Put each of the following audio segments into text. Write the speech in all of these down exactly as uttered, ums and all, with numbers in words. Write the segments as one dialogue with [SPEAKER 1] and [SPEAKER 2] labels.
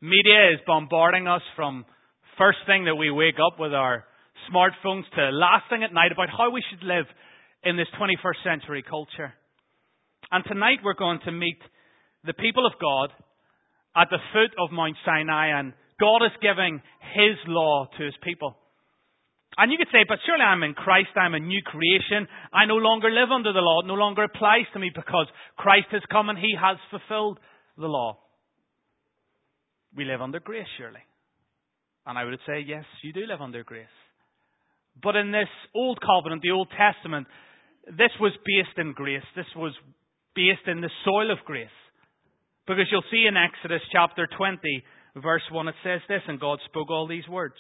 [SPEAKER 1] Media is bombarding us from first thing that we wake up with our smartphones to last thing at night about how we should live in this twenty-first century culture. And tonight we're going to meet the people of God at the foot of Mount Sinai, and God is giving His law to His people. And you could say, but surely I'm in Christ, I'm a new creation. I no longer live under the law. It no longer applies to me because Christ has come and He has fulfilled the law. We live under grace, surely. And I would say, yes, you do live under grace. But in this Old Covenant, the Old Testament, this was based in grace. This was based in the soil of grace. Because you'll see in Exodus chapter twenty, verse one, it says this, and God spoke all these words.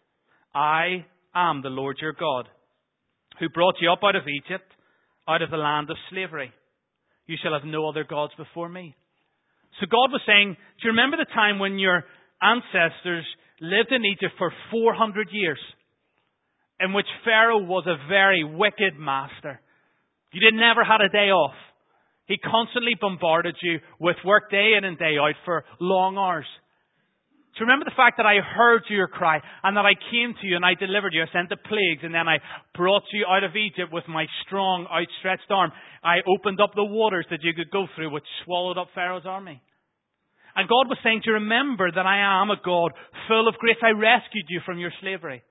[SPEAKER 1] I am the Lord your God, who brought you up out of Egypt, out of the land of slavery. You shall have no other gods before me. So God was saying, do you remember the time when your ancestors lived in Egypt for four hundred years, in which Pharaoh was a very wicked master? You did never had a day off. He constantly bombarded you with work day in and day out for long hours. Do you remember the fact that I heard your cry and that I came to you and I delivered you? I sent the plagues and then I brought you out of Egypt with my strong outstretched arm. I opened up the waters that you could go through, which swallowed up Pharaoh's army. And God was saying, do you remember that I am a God full of grace? I rescued you from your slavery.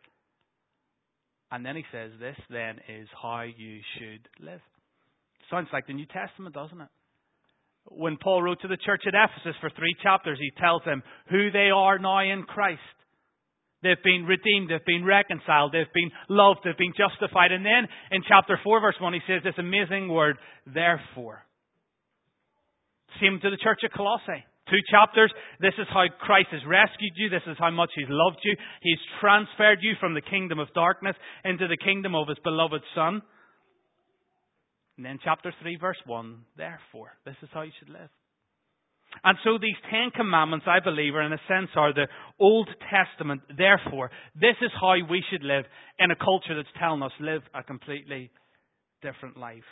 [SPEAKER 1] And then He says, this then is how you should live. Sounds like the New Testament, doesn't it? When Paul wrote to the church at Ephesus for three chapters, he tells them who they are now in Christ. They've been redeemed, they've been reconciled, they've been loved, they've been justified. And then in chapter four, verse one, he says this amazing word, therefore. Same to the church at Colossae. Two chapters. This is how Christ has rescued you. This is how much He's loved you. He's transferred you from the kingdom of darkness into the kingdom of His beloved Son. And then chapter three, verse one, therefore, this is how you should live. And so these Ten Commandments, I believe, are in a sense are the Old Testament. Therefore, this is how we should live in a culture that's telling us live a completely different life.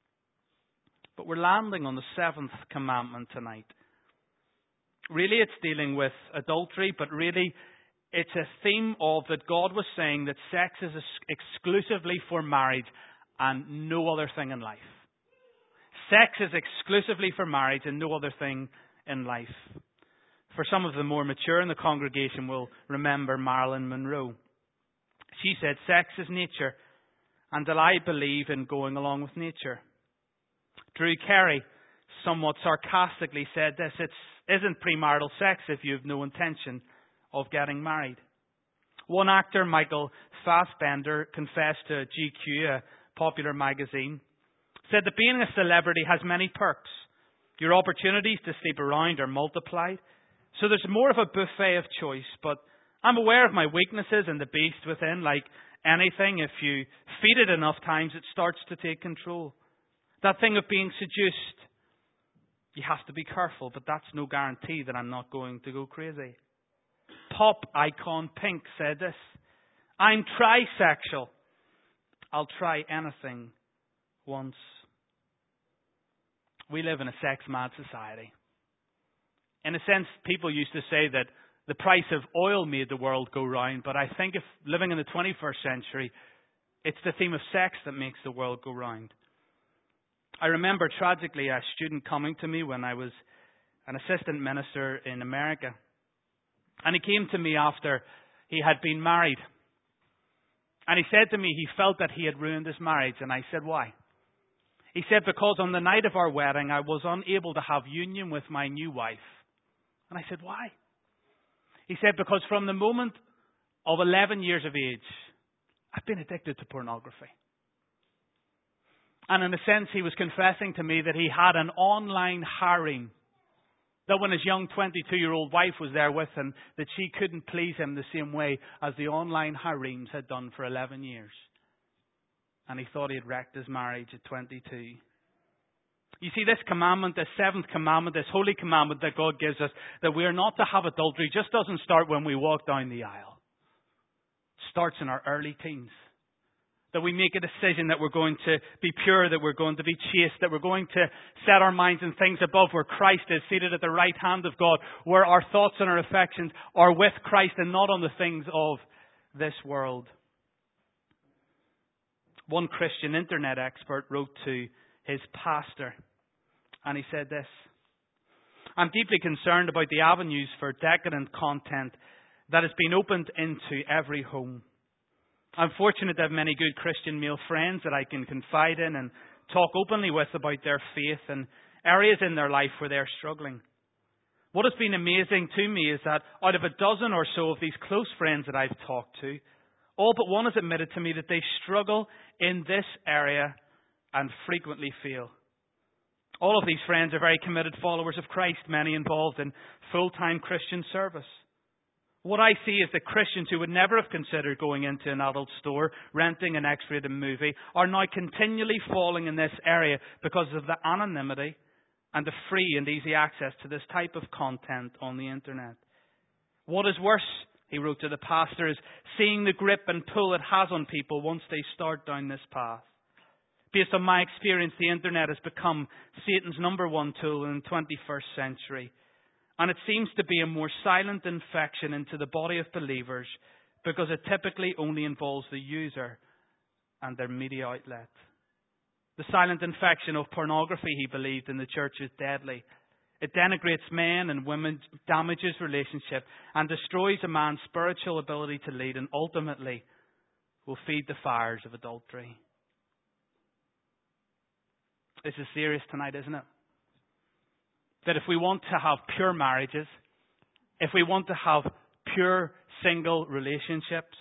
[SPEAKER 1] But we're landing on the seventh commandment tonight. Really, it's dealing with adultery, but really, it's a theme of that God was saying that sex is exclusively for marriage and no other thing in life. Sex is exclusively for marriage and no other thing in life. For some of the more mature in the congregation will remember Marilyn Monroe. She said, sex is nature, and that I believe in going along with nature. Drew Carey somewhat sarcastically said this, it isn't premarital sex if you have no intention of getting married. One actor, Michael Fassbender, confessed to G Q, a popular magazine, said that being a celebrity has many perks. Your opportunities to sleep around are multiplied. So there's more of a buffet of choice. But I'm aware of my weaknesses and the beast within. Like anything, if you feed it enough times, it starts to take control. That thing of being seduced, you have to be careful. But that's no guarantee that I'm not going to go crazy. Pop icon Pink said this, I'm trisexual. I'll try anything once. We live in a sex-mad society. In a sense, people used to say that the price of oil made the world go round, but I think if living in the twenty-first century, it's the theme of sex that makes the world go round. I remember tragically a student coming to me when I was an assistant minister in America. And he came to me after he had been married. And he said to me he felt that he had ruined his marriage. And I said, why? He said, because on the night of our wedding, I was unable to have union with my new wife. And I said, why? He said, because from the moment of eleven years of age, I've been addicted to pornography. And in a sense, he was confessing to me that he had an online harem. That when his young twenty-two-year-old wife was there with him, that she couldn't please him the same way as the online harems had done for eleven years. And he thought he had wrecked his marriage at twenty-two. You see, this commandment, this seventh commandment, this holy commandment that God gives us, that we are not to have adultery, just doesn't start when we walk down the aisle. It starts in our early teens. That we make a decision that we're going to be pure, that we're going to be chaste, that we're going to set our minds on things above where Christ is, seated at the right hand of God, where our thoughts and our affections are with Christ and not on the things of this world. One Christian internet expert wrote to his pastor, and he said this: "I'm deeply concerned about the avenues for decadent content that has been opened into every home. I'm fortunate to have many good Christian male friends that I can confide in and talk openly with about their faith and areas in their life where they're struggling. What has been amazing to me is that out of a dozen or so of these close friends that I've talked to, all but one has admitted to me that they struggle in this area and frequently fail. All of these friends are very committed followers of Christ, many involved in full-time Christian service. What I see is that Christians who would never have considered going into an adult store, renting an X-rated movie, are now continually falling in this area because of the anonymity and the free and easy access to this type of content on the internet. What is worse," he wrote to the pastor, "is seeing the grip and pull it has on people once they start down this path. Based on my experience, the internet has become Satan's number one tool in the twenty-first century. And it seems to be a more silent infection into the body of believers because it typically only involves the user and their media outlet. The silent infection of pornography, he believed, in the church is deadly. It denigrates men and women, damages relationship, and destroys a man's spiritual ability to lead, and ultimately will feed the fires of adultery." This is serious tonight, isn't it? That if we want to have pure marriages, if we want to have pure single relationships,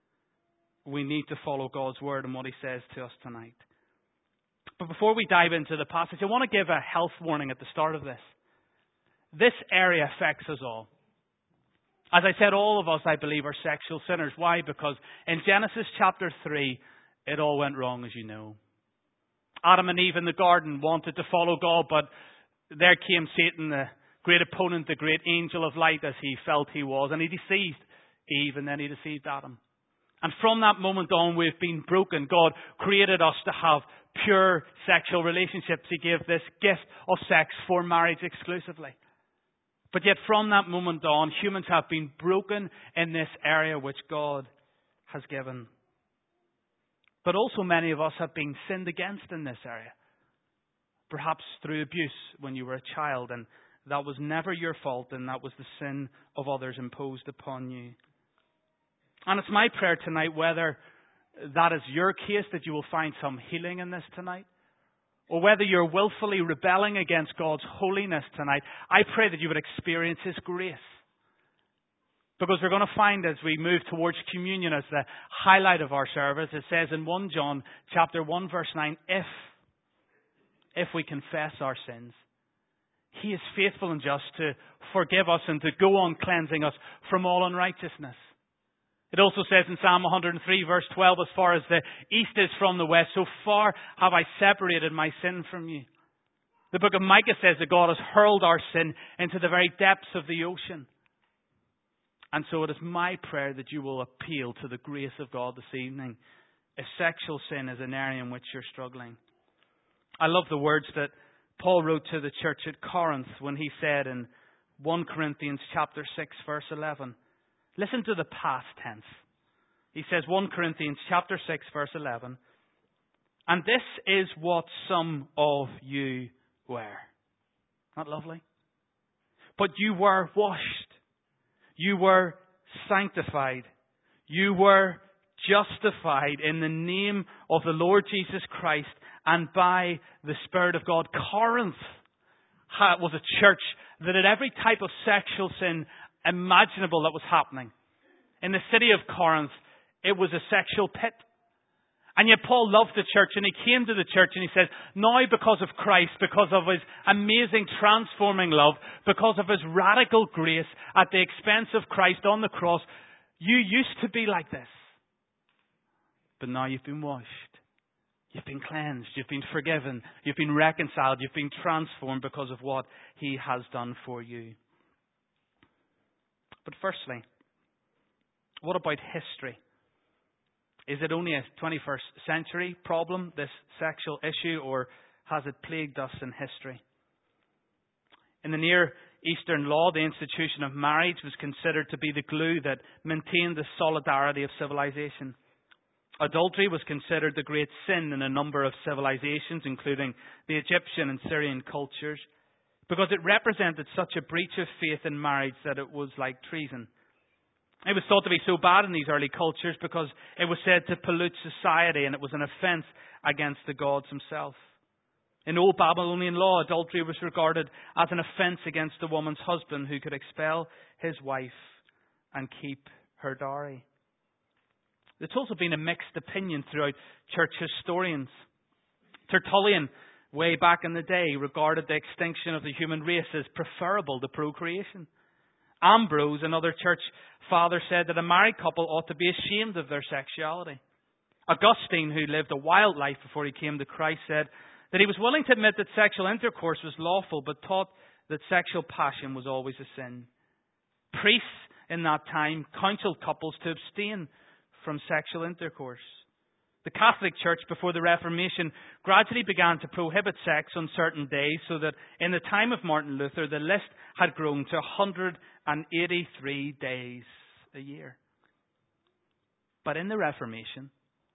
[SPEAKER 1] we need to follow God's word and what he says to us tonight. But before we dive into the passage, I want to give a health warning at the start of this. This area affects us all. As I said, all of us, I believe, are sexual sinners. Why? Because in Genesis chapter three, it all went wrong, as you know. Adam and Eve in the garden wanted to follow God, but there came Satan, the great opponent, the great angel of light, as he felt he was. And he deceived Eve, and then he deceived Adam. And from that moment on, we've been broken. God created us to have pure sexual relationships. He gave this gift of sex for marriage exclusively. But yet from that moment on, humans have been broken in this area which God has given. But also many of us have been sinned against in this area. Perhaps through abuse when you were a child, and that was never your fault, and that was the sin of others imposed upon you. And it's my prayer tonight, whether that is your case, that you will find some healing in this tonight, or whether you're willfully rebelling against God's holiness tonight, I pray that you would experience his grace. Because we're going to find as we move towards communion as the highlight of our service, it says in First John chapter one verse nine, if If we confess our sins, he is faithful and just to forgive us and to go on cleansing us from all unrighteousness. It also says in Psalm one hundred three verse twelve, as far as the east is from the west, so far have I separated my sin from you. The book of Micah says that God has hurled our sin into the very depths of the ocean. And so it is my prayer that you will appeal to the grace of God this evening if sexual sin is an area in which you're struggling. I love the words that Paul wrote to the church at Corinth when he said in First Corinthians chapter six verse eleven. Listen to the past tense. He says First Corinthians chapter six verse eleven. And this is what some of you were. Not lovely? But you were washed. You were sanctified. You were justified in the name of the Lord Jesus Christ and by the Spirit of God. Corinth was a church that had every type of sexual sin imaginable that was happening. In the city of Corinth, it was a sexual pit. And yet Paul loved the church, and he came to the church and he says, now because of Christ, because of his amazing transforming love, because of his radical grace at the expense of Christ on the cross, you used to be like this. But now you've been washed. You've been cleansed. You've been forgiven. You've been reconciled. You've been transformed because of what he has done for you. But firstly, what about history? Is it only a twenty-first century problem, this sexual issue, or has it plagued us in history? In the Near Eastern law, the institution of marriage was considered to be the glue that maintained the solidarity of civilization. Adultery was considered the great sin in a number of civilizations, including the Egyptian and Syrian cultures, because it represented such a breach of faith in marriage that it was like treason. It was thought to be so bad in these early cultures because it was said to pollute society, and it was an offence against the gods themselves. In old Babylonian law, adultery was regarded as an offence against a woman's husband who could expel his wife and keep her dowry. There's also been a mixed opinion throughout church historians. Tertullian, way back in the day, regarded the extinction of the human race as preferable to procreation. Ambrose, another church father, said that a married couple ought to be ashamed of their sexuality. Augustine, who lived a wild life before he came to Christ, said that he was willing to admit that sexual intercourse was lawful, but taught that sexual passion was always a sin. Priests in that time counseled couples to abstain from sexual intercourse. The Catholic Church before the Reformation gradually began to prohibit sex on certain days, so that in the time of Martin Luther the list had grown to one hundred eighty-three days a year. But in the Reformation,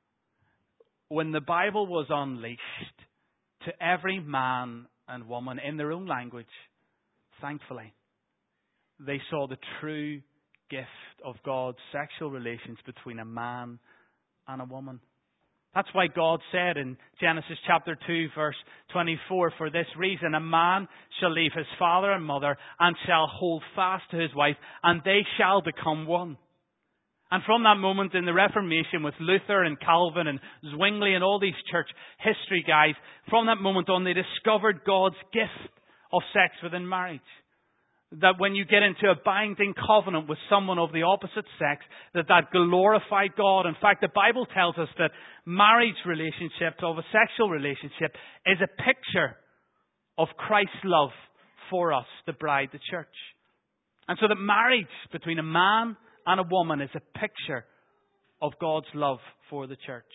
[SPEAKER 1] when the Bible was unleashed to every man and woman in their own language, thankfully, they saw the true gift of God's sexual relations between a man and a woman. That's why God said in Genesis chapter two, verse twenty-four, "For this reason a man shall leave his father and mother and shall hold fast to his wife, and they shall become one." And from that moment in the Reformation, with Luther and Calvin and Zwingli and all these church history guys, from that moment on they discovered God's gift of sex within marriage. That when you get into a binding covenant with someone of the opposite sex, that that glorified God. In fact, the Bible tells us that marriage relationship, of a sexual relationship, is a picture of Christ's love for us, the bride, the church. And so that marriage between a man and a woman is a picture of God's love for the church.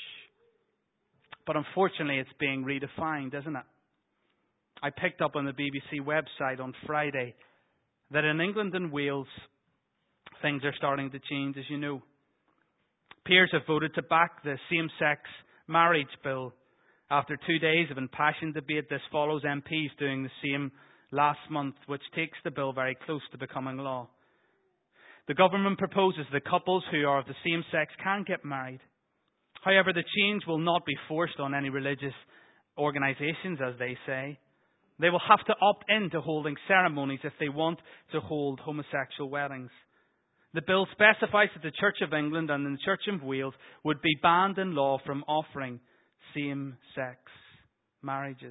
[SPEAKER 1] But unfortunately, it's being redefined, isn't it? I picked up on the B B C website on Friday that in England and Wales, things are starting to change, as you know. Peers have voted to back the same-sex marriage bill. After two days of impassioned debate, this follows M Ps doing the same last month, which takes the bill very close to becoming law. The government proposes that couples who are of the same sex can get married. However, the change will not be forced on any religious organisations, as they say. They will have to opt in to holding ceremonies if they want to hold homosexual weddings. The bill specifies that the Church of England and the Church of Wales would be banned in law from offering same-sex marriages.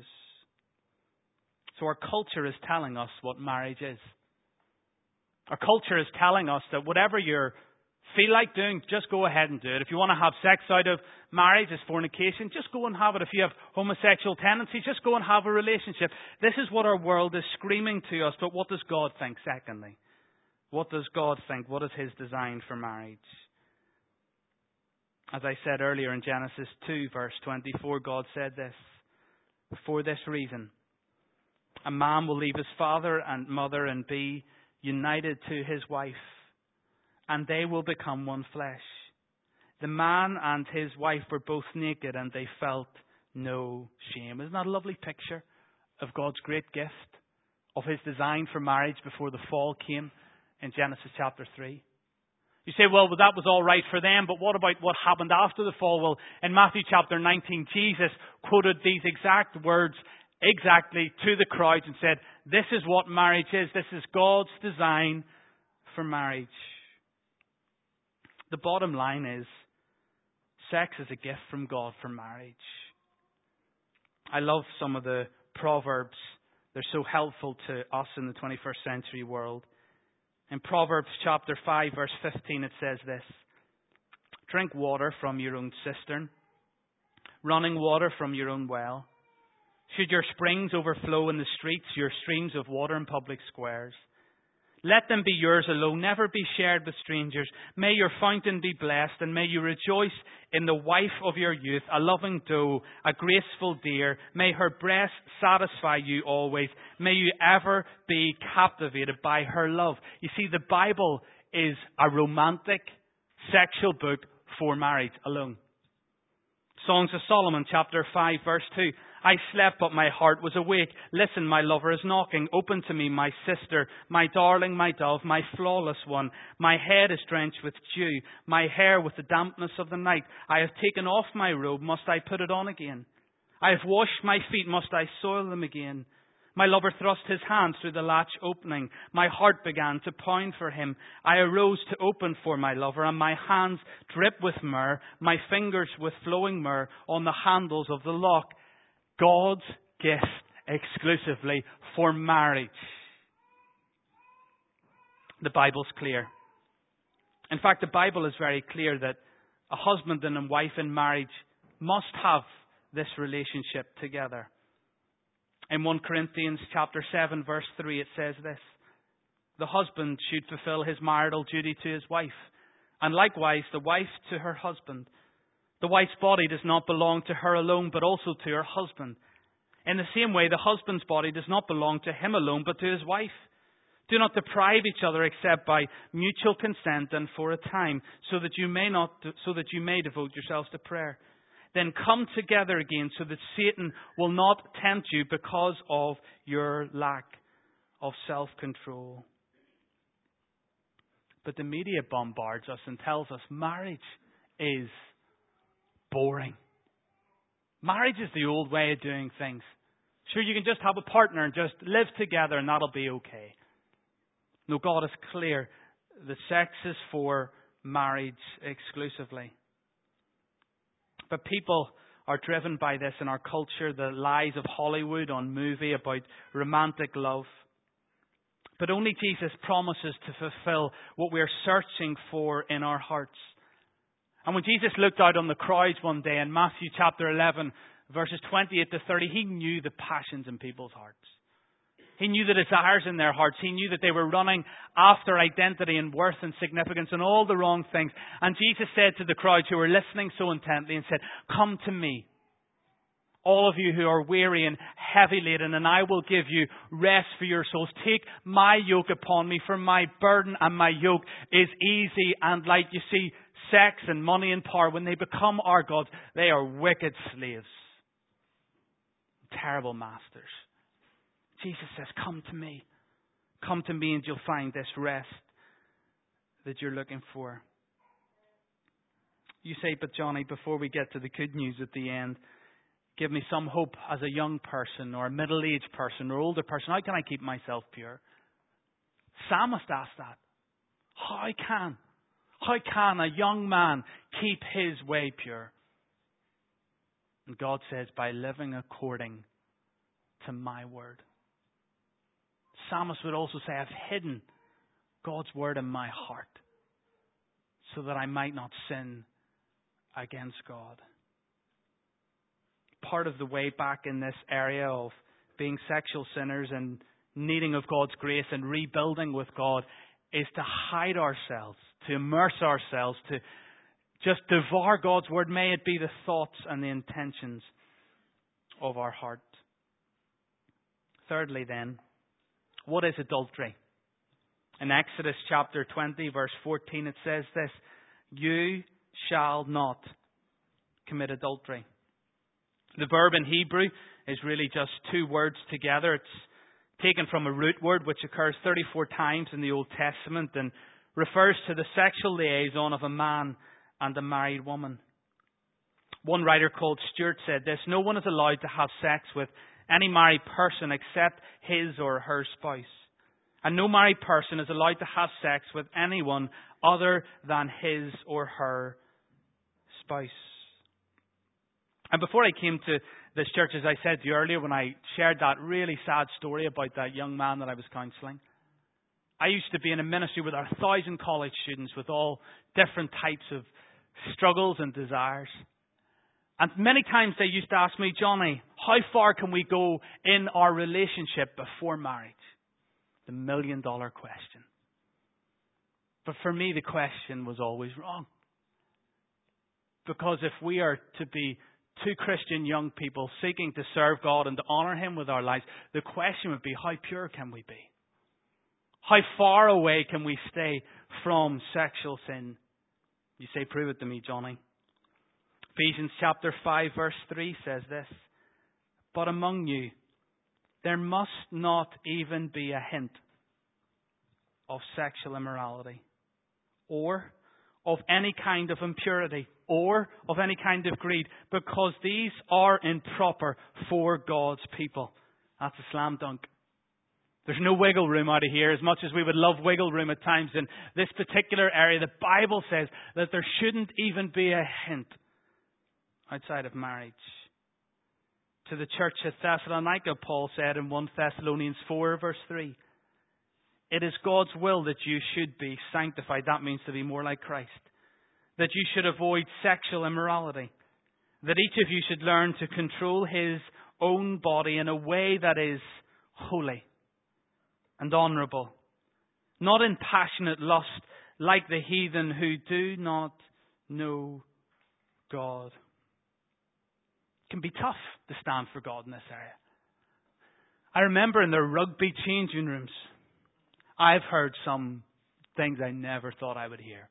[SPEAKER 1] So our culture is telling us what marriage is. Our culture is telling us that whatever you feel like doing, just go ahead and do it. If you want to have sex out of marriage as fornication, just go and have it. If you have homosexual tendencies, just go and have a relationship. This is what our world is screaming to us. But what does God think, secondly? What does God think? What is His design for marriage? As I said earlier in Genesis two, verse twenty-four, God said this: "For this reason, a man will leave his father and mother and be united to his wife, and they will become one flesh. The man and his wife were both naked, and they felt no shame." Isn't that a lovely picture of God's great gift, of His design for marriage before the fall came in Genesis chapter three? You say, well, that was all right for them, but what about what happened after the fall? Well, in Matthew chapter nineteen, Jesus quoted these exact words exactly to the crowds and said, this is what marriage is. This is God's design for marriage. The bottom line is, sex is a gift from God for marriage. I love some of the Proverbs. They're so helpful to us in the twenty-first century world. In Proverbs chapter five, verse fifteen, it says this: "Drink water from your own cistern, running water from your own well. Should your springs overflow in the streets, your streams of water in public squares. Let them be yours alone, never be shared with strangers. May your fountain be blessed, and may you rejoice in the wife of your youth, a loving doe, a graceful deer. May her breast satisfy you always. May you ever be captivated by her love. You see, the Bible is a romantic sexual book for marriage alone. Songs of Solomon, chapter five, verse two. I slept, but my heart was awake. Listen, my lover is knocking. Open to me, my sister, my darling, my dove, my flawless one. My head is drenched with dew, my hair with the dampness of the night. I have taken off my robe. Must I put it on again? I have washed my feet. Must I soil them again? My lover thrust his hand through the latch opening. My heart began to pound for him. I arose to open for my lover, and my hands dripped with myrrh, my fingers with flowing myrrh on the handles of the lock. God's gift exclusively for marriage. The Bible's clear. In fact, the Bible is very clear that a husband and a wife in marriage must have this relationship together. In First Corinthians chapter seven, verse three, it says this: the husband should fulfill his marital duty to his wife, and likewise the wife to her husband. The wife's body does not belong to her alone, but also to her husband. In the same way, the husband's body does not belong to him alone, but to his wife. Do not deprive each other except by mutual consent and for a time, so that you may not, so that you may devote yourselves to prayer. Then come together again, so that Satan will not tempt you because of your lack of self-control. But the media bombards us and tells us marriage is boring. Marriage is the old way of doing things. Sure, you can just have a partner and just live together and that'll be okay. No, God is clear. The sex is for marriage exclusively. But people are driven by this in our culture, the lies of Hollywood on movie about romantic love. But only Jesus promises to fulfill what we are searching for in our hearts. And when Jesus looked out on the crowds one day in Matthew chapter eleven, verses twenty-eight to thirty, he knew the passions in people's hearts. He knew the desires in their hearts. He knew that they were running after identity and worth and significance and all the wrong things. And Jesus said to the crowds who were listening so intently and said, "Come to me, all of you who are weary and heavy laden, and I will give you rest for your souls. Take my yoke upon me, for my burden and my yoke is easy and light." You see, sex and money and power, when they become our gods, they are wicked slaves. Terrible masters. Jesus says, come to me. Come to me and you'll find this rest that you're looking for. You say, but Johnny, before we get to the good news at the end, give me some hope as a young person or a middle-aged person or older person. How can I keep myself pure? Psalmist asked that. How can? How can a young man keep his way pure? And God says, by living according to my word. Psalmist would also say, I've hidden God's word in my heart so that I might not sin against God. Part of the way back in this area of being sexual sinners and needing of God's grace and rebuilding with God is to hide ourselves, to immerse ourselves, to just devour God's word. May it be the thoughts and the intentions of our heart. Thirdly then, what is adultery? In Exodus chapter twenty, verse fourteen, it says this: you shall not commit adultery. The verb in Hebrew is really just two words together. It's taken from a root word which occurs thirty-four times in the Old Testament and refers to the sexual liaison of a man and a married woman. One writer called Stuart said this: no one is allowed to have sex with any married person except his or her spouse. And no married person is allowed to have sex with anyone other than his or her spouse. And before I came to this church, as I said to you earlier, when I shared that really sad story about that young man that I was counselling, I used to be in a ministry with a thousand college students with all different types of struggles and desires. And many times they used to ask me, Johnny, how far can we go in our relationship before marriage? The million dollar question. But for me, the question was always wrong. Because if we are to be two Christian young people seeking to serve God and to honour Him with our lives, the question would be, how pure can we be? How far away can we stay from sexual sin? You say, prove it to me, Johnny. Ephesians chapter five verse three says this, but among you there must not even be a hint of sexual immorality, or of any kind of impurity, or of any kind of greed, because these are improper for God's people. That's a slam dunk. There's no wiggle room out of here, as much as we would love wiggle room at times in this particular area. The Bible says that there shouldn't even be a hint outside of marriage. To the church at Thessalonica, Paul said in First Thessalonians four verse three, it is God's will that you should be sanctified. That means to be more like Christ. That you should avoid sexual immorality. That each of you should learn to control his own body in a way that is holy and honourable. Not in passionate lust like the heathen who do not know God. It can be tough to stand for God in this area. I remember in the rugby changing rooms, I've heard some things I never thought I would hear.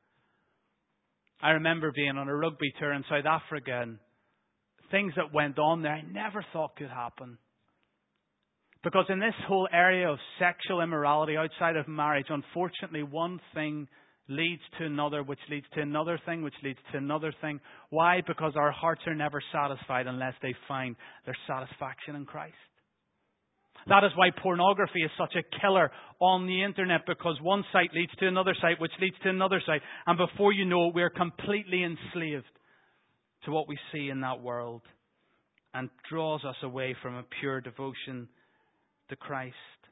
[SPEAKER 1] I remember being on a rugby tour in South Africa and things that went on there I never thought could happen. Because in this whole area of sexual immorality outside of marriage, unfortunately one thing leads to another, which leads to another thing, which leads to another thing. Why? Because our hearts are never satisfied unless they find their satisfaction in Christ. That is why pornography is such a killer on the internet, because one site leads to another site, which leads to another site. And before you know it, we're completely enslaved to what we see in that world, and draws us away from a pure devotion to Christ.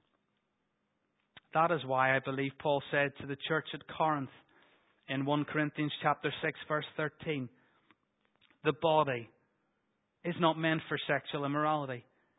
[SPEAKER 1] That is why I believe Paul said to the church at Corinth in First Corinthians chapter six verse thirteen, the body is not meant for sexual immorality,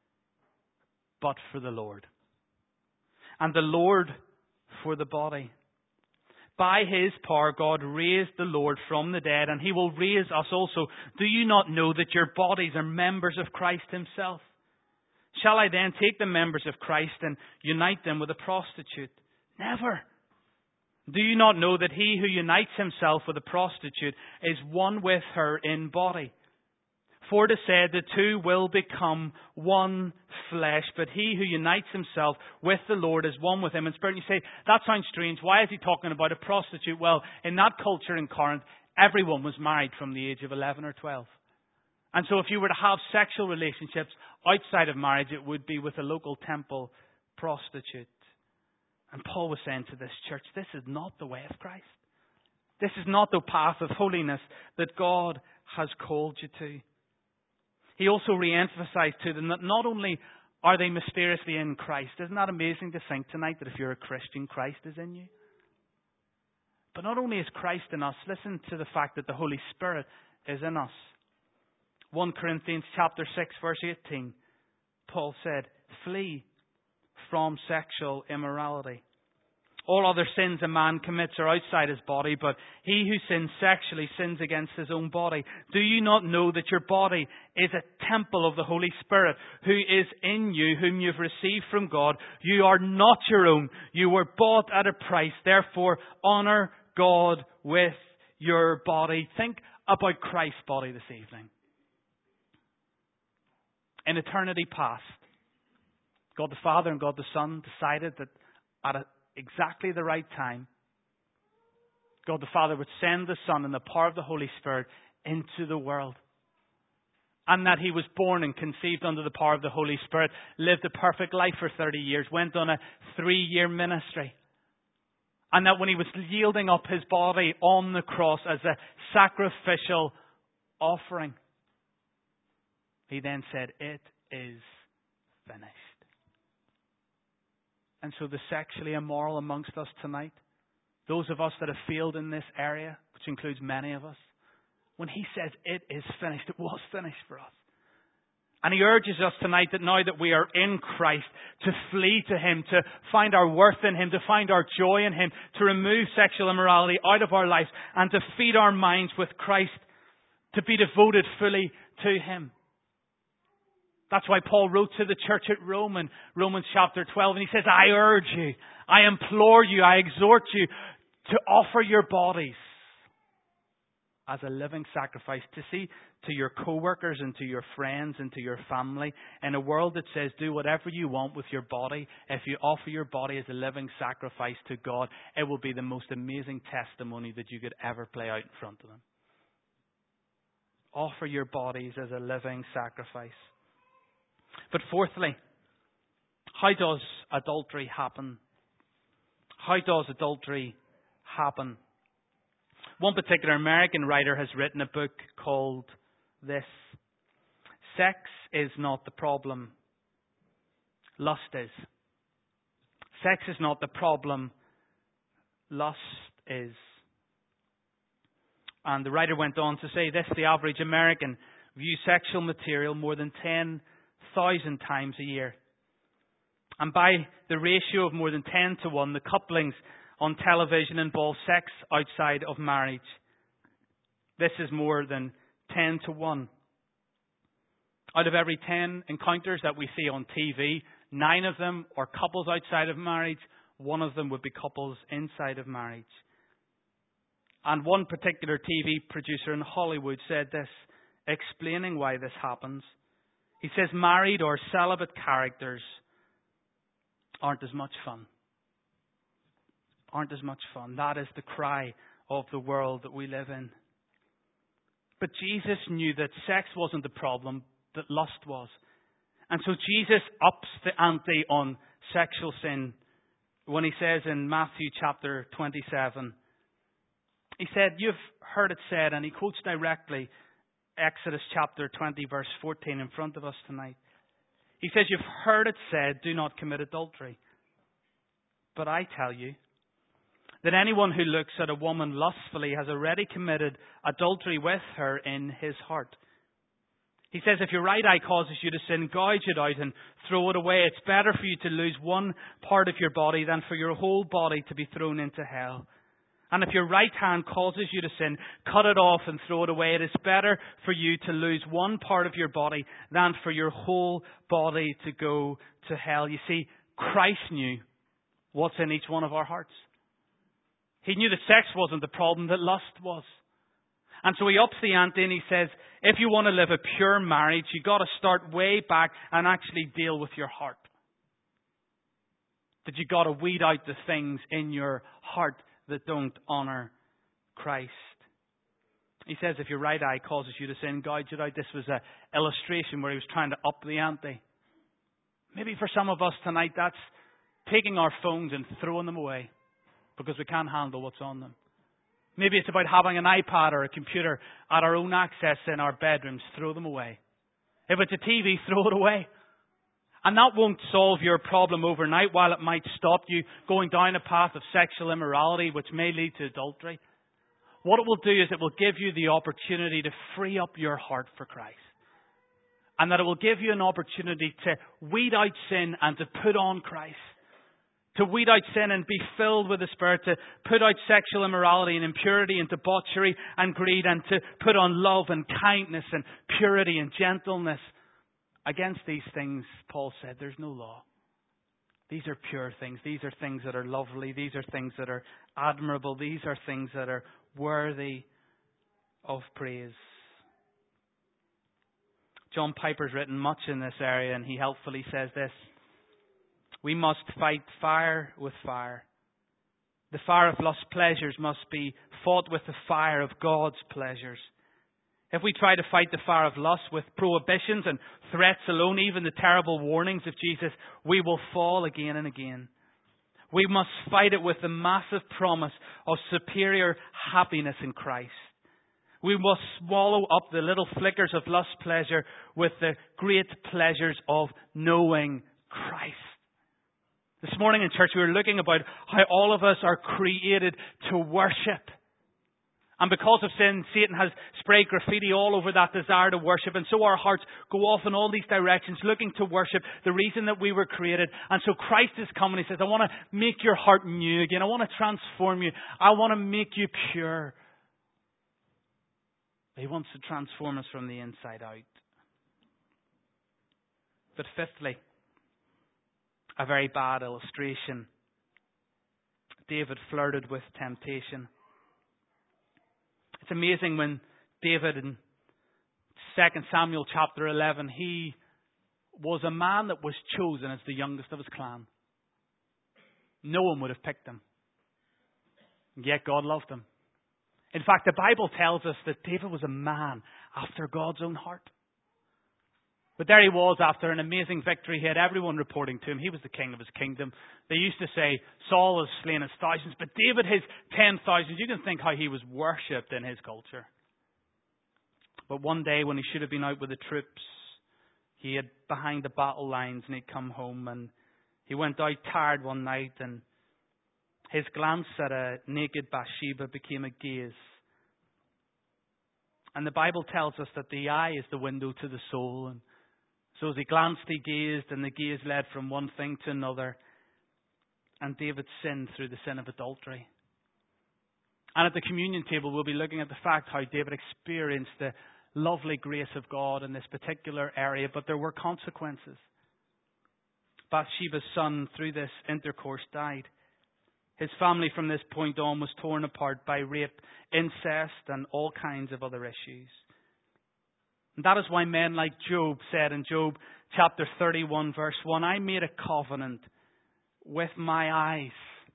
[SPEAKER 1] but for the Lord. And the Lord for the body. By His power God raised the Lord from the dead, and He will raise us also. Do you not know that your bodies are members of Christ Himself? Shall I then take the members of Christ and unite them with a prostitute? Never. Do you not know that he who unites himself with a prostitute is one with her in body? For it is said, the two will become one flesh, but he who unites himself with the Lord is one with Him in spirit. And you say, that sounds strange. Why is he talking about a prostitute? Well, in that culture in Corinth, everyone was married from the age of eleven or twelve. And so if you were to have sexual relationships outside of marriage, it would be with a local temple prostitute. And Paul was saying to this church, this is not the way of Christ. This is not the path of holiness that God has called you to. He also re-emphasized to them that not only are they mysteriously in Christ. Isn't that amazing to think tonight that if you're a Christian, Christ is in you? But not only is Christ in us, listen to the fact that the Holy Spirit is in us. First Corinthians chapter six verse eighteen, Paul said, flee from sexual immorality. All other sins a man commits are outside his body, but he who sins sexually sins against his own body. Do you not know that your body is a temple of the Holy Spirit, who is in you, whom you've received from God? You are not your own. You were bought at a price. Therefore, honor God with your body. Think about Christ's body this evening. In eternity past, God the Father and God the Son decided that at a, exactly the right time, God the Father would send the Son in the power of the Holy Spirit into the world. And that He was born and conceived under the power of the Holy Spirit, lived a perfect life for thirty years, went on a three-year ministry. And that when He was yielding up His body on the cross as a sacrificial offering, He then said, it is finished. And so the sexually immoral amongst us tonight, those of us that have failed in this area, which includes many of us, when He says it is finished, it was finished for us. And he urges us tonight that now that we are in Christ, to flee to him, to find our worth in him, to find our joy in him, to remove sexual immorality out of our lives, and to feed our minds with Christ, to be devoted fully to him. That's why Paul wrote to the church at Rome in Romans chapter twelve, and he says, I urge you, I implore you, I exhort you to offer your bodies as a living sacrifice, to see to your co-workers and to your friends and to your family, in a world that says do whatever you want with your body. If you offer your body as a living sacrifice to God, it will be the most amazing testimony that you could ever play out in front of them. Offer your bodies as a living sacrifice. But fourthly, how does adultery happen? How does adultery happen? One particular American writer has written a book called this: Sex is not the problem, lust is. Sex is not the problem, lust is. And the writer went on to say this: the average American views sexual material more than ten thousand times a year. And by the ratio of more than ten to one, the couplings on television involve sex outside of marriage. This is more than ten to one. Out of every ten encounters that we see on T V, nine of them are couples outside of marriage. One of them would be couples inside of marriage. And one particular T V producer in Hollywood said this, explaining why this happens. He says, married or celibate characters aren't as much fun. Aren't as much fun. That is the cry of the world that we live in. But Jesus knew that sex wasn't the problem, that lust was. And so Jesus ups the ante on sexual sin when he says in Matthew chapter twenty-seven, he said, you've heard it said, and he quotes directly Exodus chapter twenty, verse fourteen in front of us tonight. He says, you've heard it said, do not commit adultery. But I tell you that anyone who looks at a woman lustfully has already committed adultery with her in his heart. He says, if your right eye causes you to sin, gouge it out and throw it away. It's better for you to lose one part of your body than for your whole body to be thrown into hell. And if your right hand causes you to sin, cut it off and throw it away. It is better for you to lose one part of your body than for your whole body to go to hell. You see, Christ knew what's in each one of our hearts. He knew that sex wasn't the problem, that lust was. And so he ups the ante and he says, if you want to live a pure marriage, you've got to start way back and actually deal with your heart. That you've got to weed out the things in your heart that don't honour Christ. He says, if your right eye causes you to sin, gouge it out. This was an illustration where he was trying to up the ante. Maybe for some of us tonight, that's taking our phones and throwing them away because we can't handle what's on them. Maybe it's about having an iPad or a computer at our own access in our bedrooms. Throw them away. If it's a T V, throw it away. And that won't solve your problem overnight, while it might stop you going down a path of sexual immorality, which may lead to adultery. What it will do is it will give you the opportunity to free up your heart for Christ. And that it will give you an opportunity to weed out sin and to put on Christ. To weed out sin and be filled with the Spirit, to put out sexual immorality and impurity and debauchery and greed, and to put on love and kindness and purity and gentleness. Against these things, Paul said, there's no law. These are pure things. These are things that are lovely. These are things that are admirable. These are things that are worthy of praise. John Piper's written much in this area, and he helpfully says this: we must fight fire with fire. The fire of lust pleasures must be fought with the fire of God's pleasures. If we try to fight the fire of lust with prohibitions and threats alone, even the terrible warnings of Jesus, we will fall again and again. We must fight it with the massive promise of superior happiness in Christ. We must swallow up the little flickers of lust pleasure with the great pleasures of knowing Christ. This morning in church we were looking about how all of us are created to worship. And because of sin, Satan has sprayed graffiti all over that desire to worship. And so our hearts go off in all these directions, looking to worship the reason that we were created. And so Christ is coming. He says, I want to make your heart new again. I want to transform you. I want to make you pure. He wants to transform us from the inside out. But fifthly, a very bad illustration. David flirted with temptation. It's amazing when David in Second Samuel chapter eleven, he was a man that was chosen as the youngest of his clan. No one would have picked him. Yet God loved him. In fact, the Bible tells us that David was a man after God's own heart. But there he was after an amazing victory. He had everyone reporting to him. He was the king of his kingdom. They used to say Saul has slain his thousands, but David his ten thousands. You can think how he was worshipped in his culture. But one day when he should have been out with the troops, he had behind the battle lines and he'd come home and he went out tired one night and his glance at a naked Bathsheba became a gaze. And the Bible tells us that the eye is the window to the soul. And so as he glanced, he gazed, and the gaze led from one thing to another. And David sinned through the sin of adultery. And at the communion table, we'll be looking at the fact how David experienced the lovely grace of God in this particular area, but there were consequences. Bathsheba's son, through this intercourse, died. His family from this point on was torn apart by rape, incest, and all kinds of other issues. And that is why men like Job said in Job chapter thirty-one, verse one, I made a covenant with my eyes.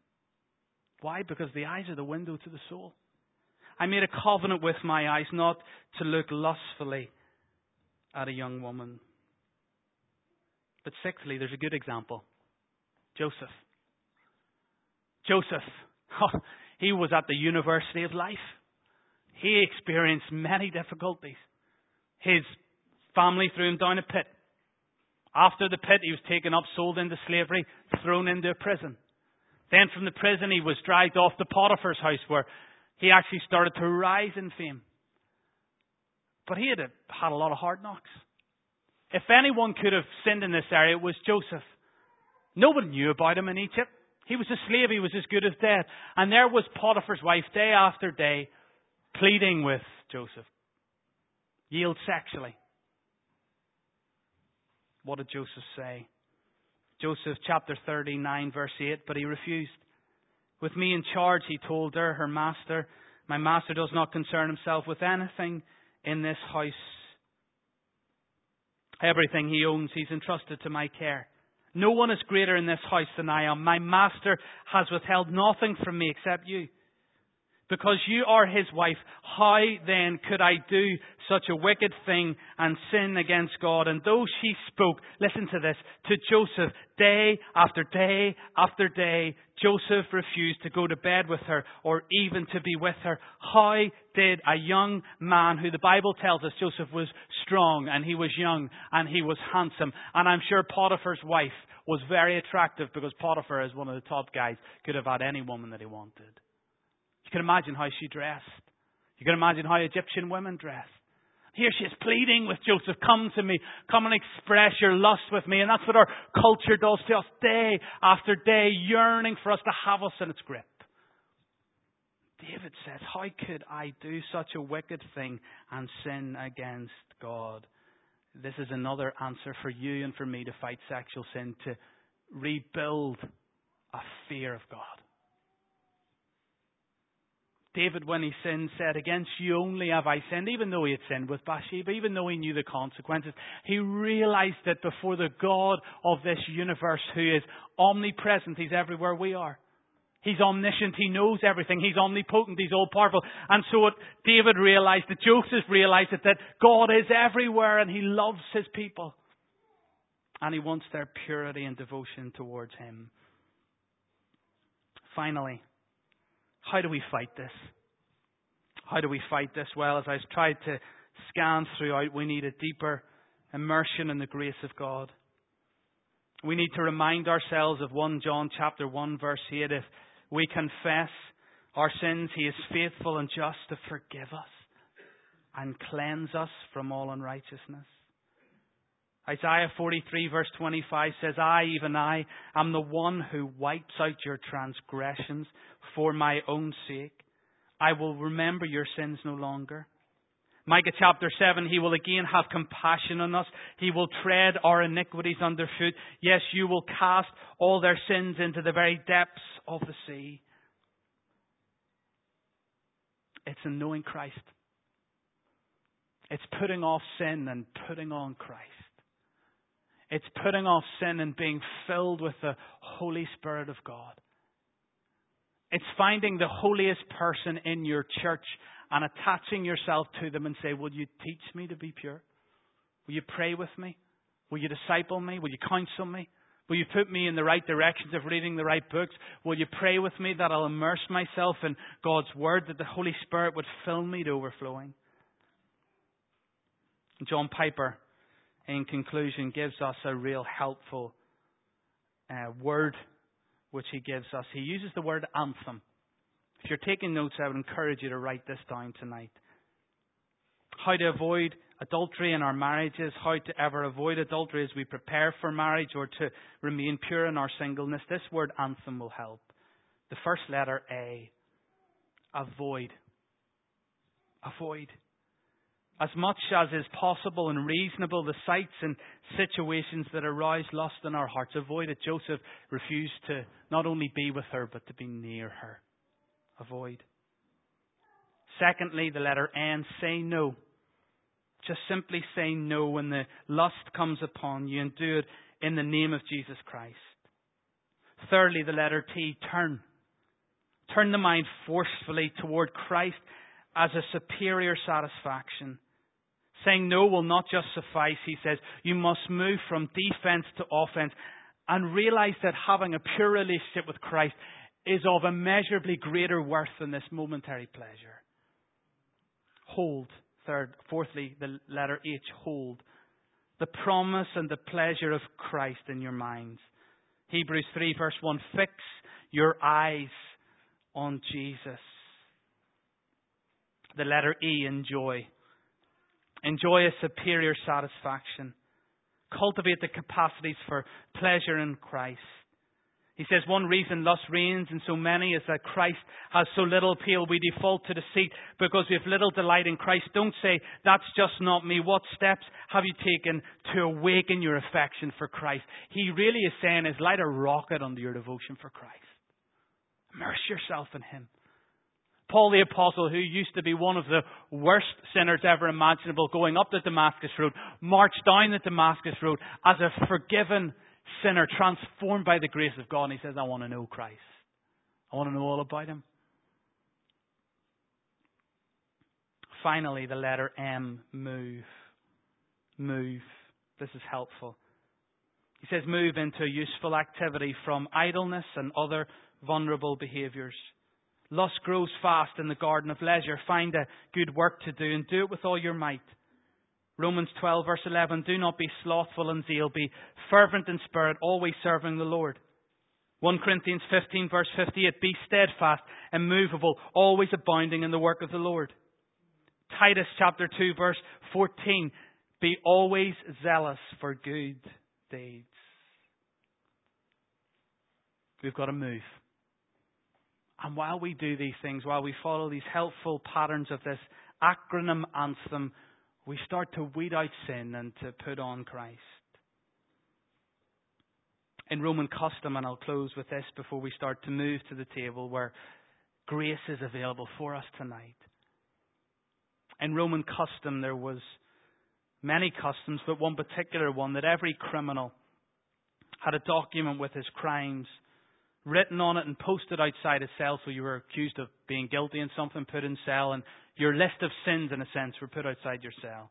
[SPEAKER 1] Why? Because the eyes are the window to the soul. I made a covenant with my eyes not to look lustfully at a young woman. But sixthly, there's a good example. Joseph. Joseph, oh, he was at the University of Life. He experienced many difficulties. His family threw him down a pit. After the pit, he was taken up, sold into slavery, thrown into a prison. Then from the prison, he was dragged off to Potiphar's house, where he actually started to rise in fame. But he had a, had a lot of hard knocks. If anyone could have sinned in this area, it was Joseph. No one knew about him in Egypt. He was a slave. He was as good as dead. And there was Potiphar's wife day after day pleading with Joseph. Yield sexually. What did Joseph say? Joseph chapter thirty-nine verse eight, but he refused. With me in charge, he told her, her master, my master does not concern himself with anything in this house. Everything he owns, he's entrusted to my care. No one is greater in this house than I am. My master has withheld nothing from me except you. Because you are his wife, how then could I do such a wicked thing and sin against God? And though she spoke, listen to this, to Joseph day after day after day, Joseph refused to go to bed with her or even to be with her. How did a young man, who the Bible tells us Joseph was strong and he was young and he was handsome, and I'm sure Potiphar's wife was very attractive because Potiphar, as one of the top guys, could have had any woman that he wanted. You can imagine how she dressed. You can imagine how Egyptian women dressed. Here she is pleading with Joseph, come to me, come and express your lust with me. And that's what our culture does to us day after day, yearning for us to have us in its grip. David says, how could I do such a wicked thing and sin against God? This is another answer for you and for me to fight sexual sin, to rebuild a fear of God. David, when he sinned, said, against you only have I sinned. Even though he had sinned with Bathsheba, even though he knew the consequences, he realized that before the God of this universe, who is omnipresent, he's everywhere we are. He's omniscient, he knows everything, he's omnipotent, he's all-powerful. And so what David realized, that Joseph realized, it, that God is everywhere and he loves his people. And he wants their purity and devotion towards him. Finally, how do we fight this? How do we fight this? Well, as I've tried to scan throughout, we need a deeper immersion in the grace of God. We need to remind ourselves of First John chapter one verse eight. If we confess our sins, He is faithful and just to forgive us and cleanse us from all unrighteousness. Isaiah forty-three verse twenty-five says, I, even I, am the one who wipes out your transgressions for my own sake. I will remember your sins no longer. Micah chapter seven, He will again have compassion on us. He will tread our iniquities underfoot. Yes, you will cast all their sins into the very depths of the sea. It's in knowing Christ. It's putting off sin and putting on Christ. It's putting off sin and being filled with the Holy Spirit of God. It's finding the holiest person in your church and attaching yourself to them and say, will you teach me to be pure? Will you pray with me? Will you disciple me? Will you counsel me? Will you put me in the right directions of reading the right books? Will you pray with me that I'll immerse myself in God's Word, that the Holy Spirit would fill me to overflowing? John Piper, in conclusion, gives us a real helpful uh, word which he gives us. He uses the word anthem. If you're taking notes, I would encourage you to write this down tonight. How to avoid adultery in our marriages, how to ever avoid adultery as we prepare for marriage or to remain pure in our singleness. This word anthem will help. The first letter, A. Avoid. Avoid. As much as is possible and reasonable, the sights and situations that arouse lust in our hearts, avoid it. Joseph refused to not only be with her, but to be near her. Avoid. Secondly, the letter N, say no. Just simply say no when the lust comes upon you, and do it in the name of Jesus Christ. Thirdly, the letter T, turn. Turn the mind forcefully toward Christ as a superior satisfaction. Saying no will not just suffice, he says. You must move from defense to offense and realize that having a pure relationship with Christ is of immeasurably greater worth than this momentary pleasure. Hold. Third, fourthly, the letter H, hold. The promise and the pleasure of Christ in your minds. Hebrews three verse one, fix your eyes on Jesus. The letter E, enjoy. Enjoy a superior satisfaction. Cultivate the capacities for pleasure in Christ. He says one reason lust reigns in so many is that Christ has so little appeal. We default to deceit because we have little delight in Christ. Don't say, that's just not me. What steps have you taken to awaken your affection for Christ? He really is saying is light a rocket under your devotion for Christ. Immerse yourself in Him. Paul the Apostle, who used to be one of the worst sinners ever imaginable, going up the Damascus Road, marched down the Damascus Road as a forgiven sinner, transformed by the grace of God. And he says, I want to know Christ. I want to know all about Him. Finally, the letter M, move. Move. This is helpful. He says move into a useful activity from idleness and other vulnerable behaviours. Lust grows fast in the garden of leisure. Find a good work to do and do it with all your might. Romans twelve verse eleven, do not be slothful in zeal, be fervent in spirit, always serving the Lord. First Corinthians fifteen verse fifty-eight, be steadfast, immovable, always abounding in the work of the Lord. Titus chapter two verse fourteen, be always zealous for good deeds. We've got to move. And while we do these things, while we follow these helpful patterns of this acronym anthem, we start to weed out sin and to put on Christ. In Roman custom, and I'll close with this before we start to move to the table where grace is available for us tonight. In Roman custom, there was many customs, but one particular one, that every criminal had a document with his crimes written on it and posted outside a cell. So you were accused of being guilty in something, put in cell, and your list of sins, in a sense, were put outside your cell.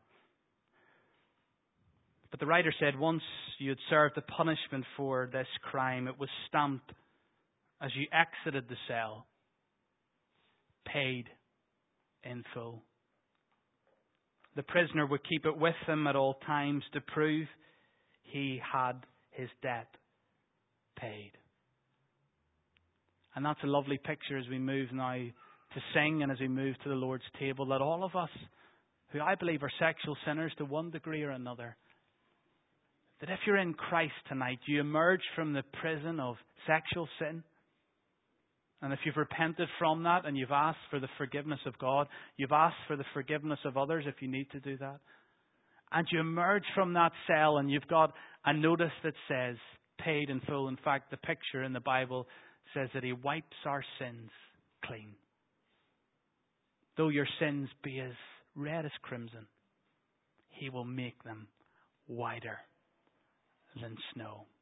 [SPEAKER 1] But the writer said once you had served the punishment for this crime, it was stamped as you exited the cell, paid in full. The prisoner would keep it with him at all times to prove he had his debt paid. And that's a lovely picture as we move now to sing and as we move to the Lord's table, that all of us, who I believe are sexual sinners to one degree or another, that if you're in Christ tonight, you emerge from the prison of sexual sin. And if you've repented from that and you've asked for the forgiveness of God, you've asked for the forgiveness of others if you need to do that, and you emerge from that cell and you've got a notice that says, paid in full. In fact, the picture in the Bible says that He wipes our sins clean. Though your sins be as red as crimson, He will make them whiter than snow.